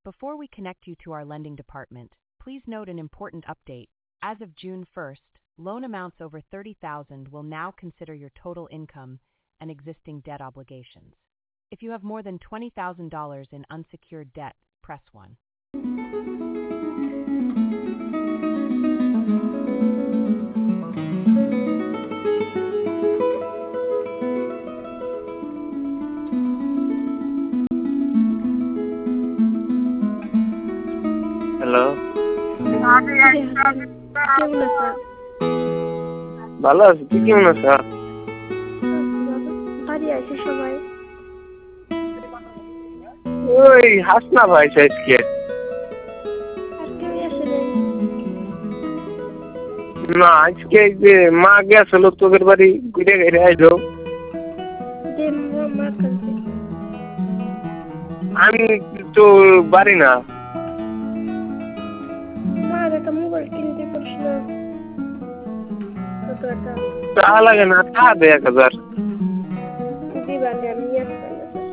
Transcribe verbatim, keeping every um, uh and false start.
Before we connect you to our lending department, please note an important update. As of June first, loan amounts over thirty thousand dollars will now consider your total income and existing debt obligations. If you have more than twenty thousand dollars in unsecured debt, press one. Hello, কেমন আছো? ভালো আছি। তুই কেমন আছো? বাড়ি আছে সবাই? ওই হাসনা ভাই আজকে আর কেউ আসে নাই? না, আজকে যে মা গেছিল তোদের বাড়ি ঘুরে ঘুরে আইলো। মা কাছে আমি তো বাড়ি না। মার একটা মোবাইল কিনতে পারছিল কত একটা টাকা লাগে না, টাকা দে এক হাজার। দিবানে আমি নিয়ে আসবো।